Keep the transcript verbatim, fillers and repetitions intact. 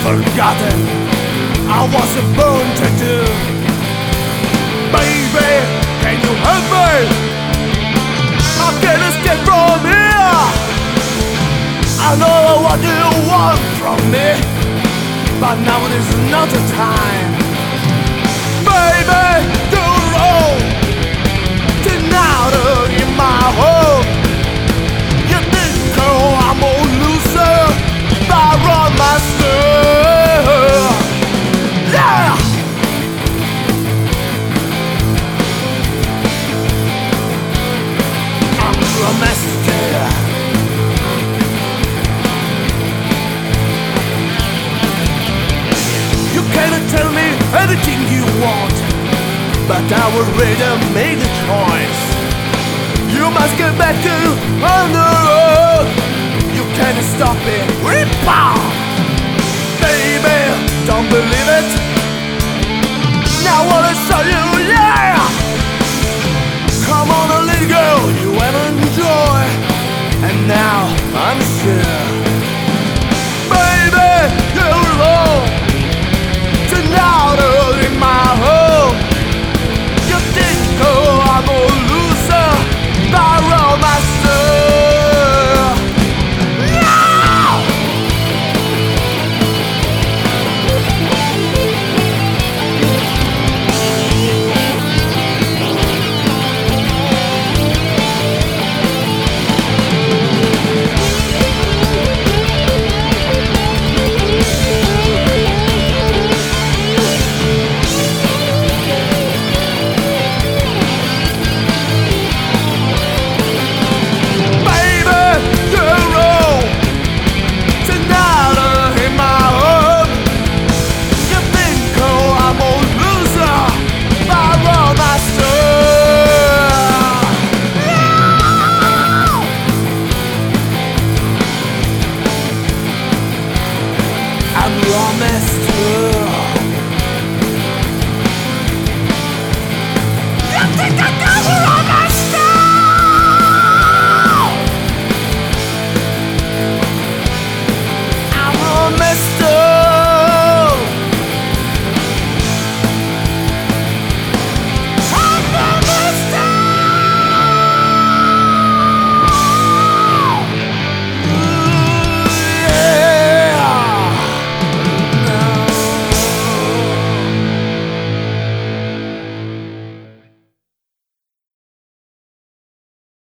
forgotten I wasn't born to do. Baby, can you help me? I can't escape from here. I know what you want from me, but now it is not the time. Baby, the road tonight in my home. You think oh, I'm a loser, but I run myself. Yeah! I'm a master. You cannot tell me anything you want, but I will ready make a choice. You must get back to on the road. You can't stop it. Rip off, baby, don't believe it. Now I wanna show you, yeah. Come on, a little girl, you will enjoy. And now I'm sure